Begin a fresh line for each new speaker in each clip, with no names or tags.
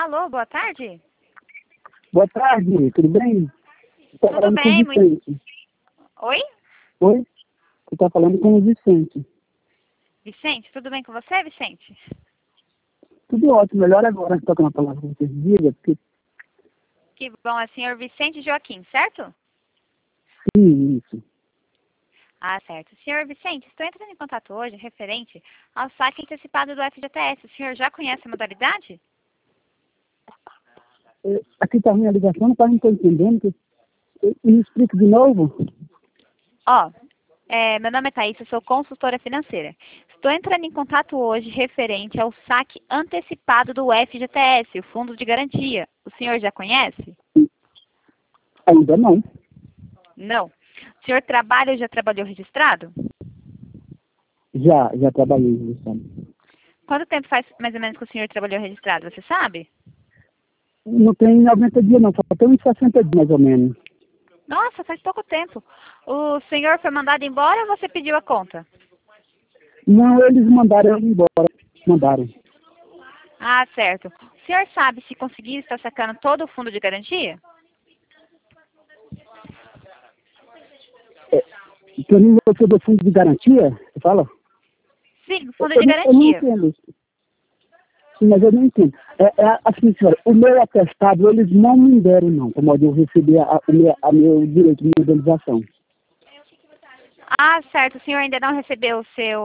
Alô, boa tarde?
Boa tarde, tudo bem? Você tá
Tudo
falando com
bem,
o Vicente.
Oi?
Oi? Você está falando com o Vicente.
Vicente, tudo bem com você, Vicente?
Tudo ótimo, melhor agora que toca na palavra que você diga, porque
Que bom, é senhor Vicente Joaquim, certo?
sim, isso.
Ah, certo. Senhor Vicente, estou entrando em contato hoje referente ao saque antecipado do FGTS. O senhor já conhece a modalidade?
Aqui está a minha ligação, não estou entendendo. Me explica de novo?
Ó, meu nome é Thaís, eu sou consultora financeira. Estou entrando em contato hoje referente ao saque antecipado do FGTS, o Fundo de Garantia. O senhor já conhece?
Ainda não.
Não. O senhor trabalha ou já trabalhou registrado?
Já trabalhei nisso.
Quanto tempo faz mais ou menos que o senhor trabalhou registrado, você sabe?
Não tem 90 dias não, só tem uns 60 dias mais ou menos.
Nossa, faz pouco tempo. O senhor foi mandado embora ou você pediu a conta?
Não, eles mandaram eu ir embora. Mandaram.
Ah, certo. O senhor sabe se conseguir estar sacando todo o fundo de garantia?
Para mim, você do fundo de garantia, você fala?
Sim, fundo
Eu
de
não
garantia.
entendo isso. Sim, mas eu não entendo. Assim, senhora, o meu atestado, eles não me deram, não, como eu receber a meu direito de indenização.
Ah, certo. O senhor ainda não recebeu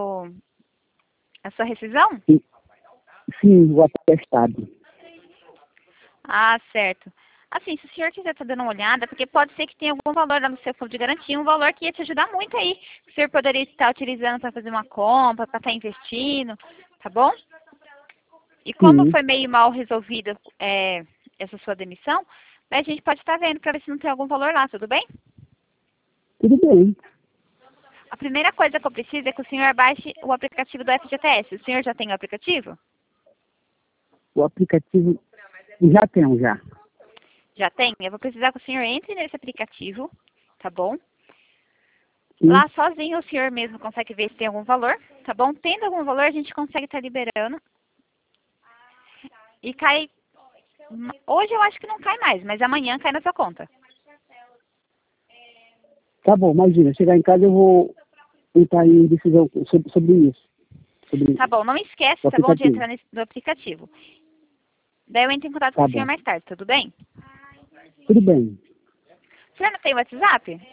a sua rescisão?
Sim, sim, o atestado.
Ah, certo. Assim, se o senhor quiser estar dando uma olhada, porque pode ser que tenha algum valor lá no seu fundo de garantia, um valor que ia te ajudar muito aí. O senhor poderia estar utilizando para fazer uma compra, para estar investindo, tá bom? E como
Sim,
foi meio mal resolvida essa sua demissão, daí a gente pode estar vendo para ver se não tem algum valor lá, tudo bem?
tudo bem.
A primeira coisa que eu preciso é que o senhor baixe o aplicativo do FGTS. O senhor já tem o aplicativo?
O aplicativo, já tenho, já.
Já tem? Eu vou precisar que o senhor entre nesse aplicativo, tá bom?
Sim,
Lá sozinho o senhor mesmo consegue ver se tem algum valor, tá bom? Tendo algum valor, a gente consegue estar liberando. E cai. Hoje eu acho que não cai mais, mas amanhã cai na sua conta.
tá bom, imagina, chegar em casa eu vou entrar em decisão sobre isso, sobre
Tá bom, não esquece,
o
tá bom, de
aplicativo.
entrar no aplicativo. Daí eu entro em contato com
Tá
o senhor
bom,
mais tarde, tudo bem?
tudo bem.
O senhor não tem WhatsApp?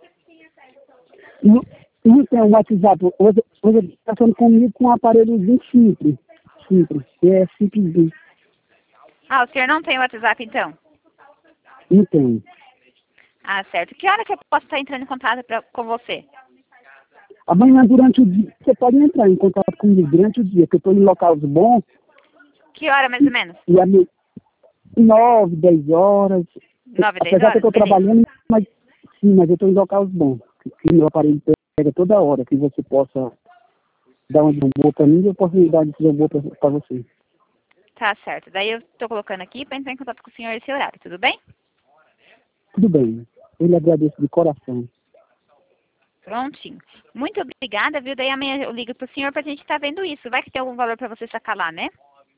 Não, não tem o WhatsApp, hoje ele está falando comigo com um aparelhozinho simples, que é simples,
Ah, o senhor não tem WhatsApp então?
não tem.
Ah, certo. Que hora que eu posso estar entrando em contato com você?
Amanhã, durante o dia, você pode entrar em contato comigo durante o dia, que eu estou em locais bons,
Que hora mais ou menos?
e a 9, 10 horas,
9, 10
apesar que eu
horas?
estou
Beleza.
trabalhando, mas sim, mas eu estou em locais bons, que meu aparelho pega toda hora, que você possa dar uma decisão boa para mim e eu posso dar uma decisão boa para você.
Tá certo. Daí eu tô colocando aqui para entrar em contato com o senhor esse horário, tudo bem?
Tudo bem, eu lhe agradeço de coração.
Prontinho. Muito obrigada, viu? Daí amanhã eu ligo pro senhor pra gente estar vendo isso. Vai que tem algum valor para você sacar lá, né?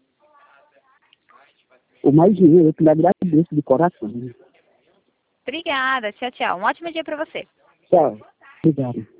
O mais dinheiro, eu que lhe agradeço de coração.
Obrigada. Tchau, tchau. Um ótimo dia para você.
Tchau, obrigado.